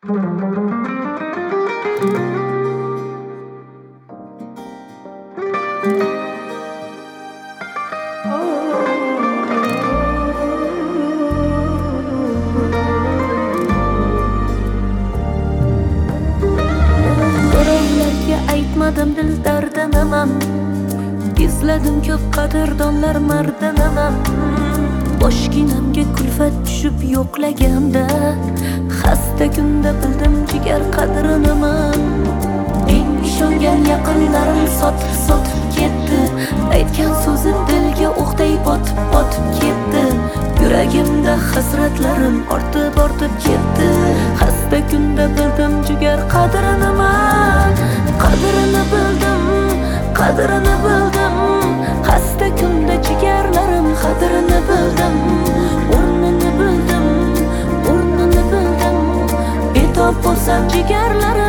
Birovlarga aytmadim dil dardimman, izladim ko'p qadrdonlar mardimman. Boshginamga kulfat tushib yo'qlaganda, xasta kunda bildim jigar qadriniman. Eng ishongan yaqinlarim sotib ketdi, aytgan so'zim dilga o'qday botib ketdi. Yuragimda hasratlarim ortib ketdi, xasta kunda bildim jigar qadriniman. Qadrini bildim, qadrini bildim, xasta kunda jigarlarim qadrini bildim. O'rnini bildim, o'rnini bildim, betob bo'lsam jigarlarim